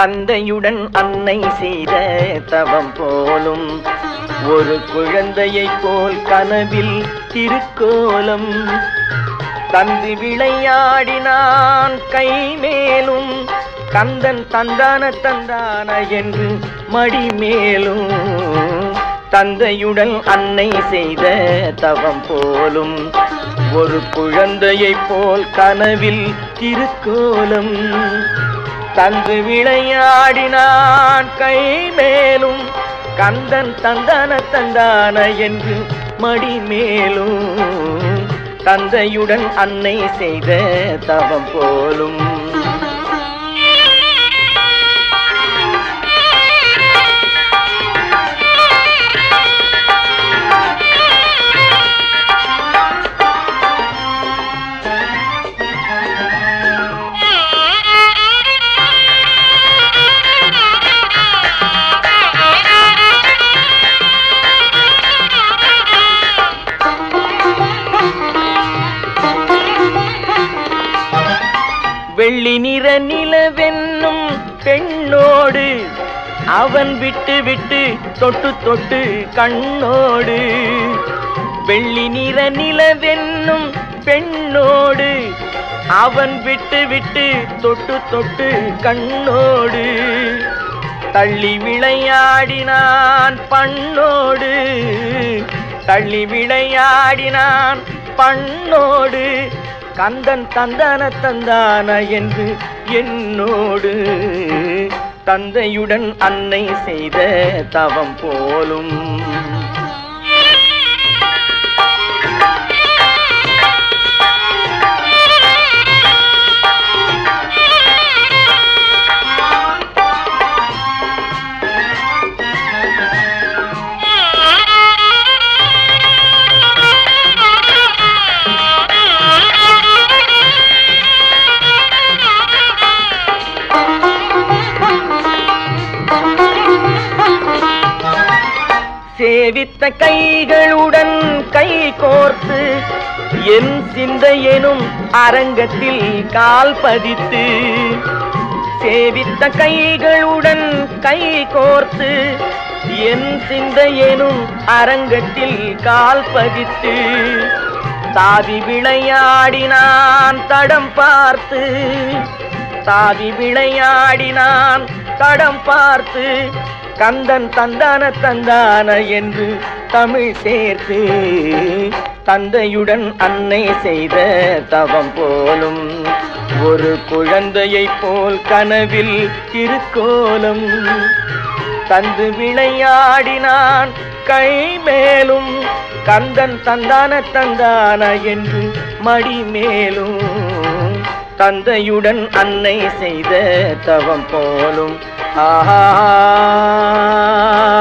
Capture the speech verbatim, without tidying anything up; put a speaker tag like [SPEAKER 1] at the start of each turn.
[SPEAKER 1] தந்தையுடன் அன்னை செய்த தவம் போலும் ஒரு குழந்தையை போல் கனவில் திருக்கோலம் தந்து விளையாடினான் கை மேலும் கந்தன் தந்தான தந்தான என்று மடி மேலும் தந்தையுடன் அன்னை செய்த தவம் போலும் ஒரு குழந்தையை போல் கனவில் திருக்கோலம் தந்து விளையாடினான் கை மேலும் கந்தன் தந்தான தந்தான என்று மடி மேலும் தந்தையுடன் அன்னை செய்த தவம் போலும் வெள்ளி நிற நிலவென்னும் பெண்ணோடு அவன் விட்டு விட்டு தொட்டு தொட்டு கண்ணோடு வெள்ளி நிற நிலவென்னும் பெண்ணோடு அவன் விட்டு விட்டு தொட்டு தொட்டு கண்ணோடு தள்ளி விளையாடினான் பண்ணோடு தள்ளி விளையாடினான் பண்ணோடு கந்தன் தந்தான தந்தான என்று என்னோடு தந்தையுடன் அன்னை செய்த தவம் போலும் சேவித்த கைகளுடன் கை கோர்த்து என் சிந்தையெனும் அரங்கத்தில் கால் பதித்து சேவித்த கைகளுடன் கை கோர்த்து என் சிந்தையெனும் அரங்கத்தில் கால் பதித்து தாவி விளையாடினான் தடம் பார்த்து தாவி விளையாடினான் தடம் பார்த்து கந்தன் தந்தான தந்தான என்று தமிழ் சேர்த்து தந்தையுடன் அன்னை செய்த தவம் போலும் ஒரு குழந்தையை போல் கனவில் திருக்கோலம் தந்து விளையாடினான் கை மேலும் கந்தன் தந்தான தந்தான என்று மடி மேலும் தந்தையுடன் அன்னை செய்த தவம் போலும் ஆஹா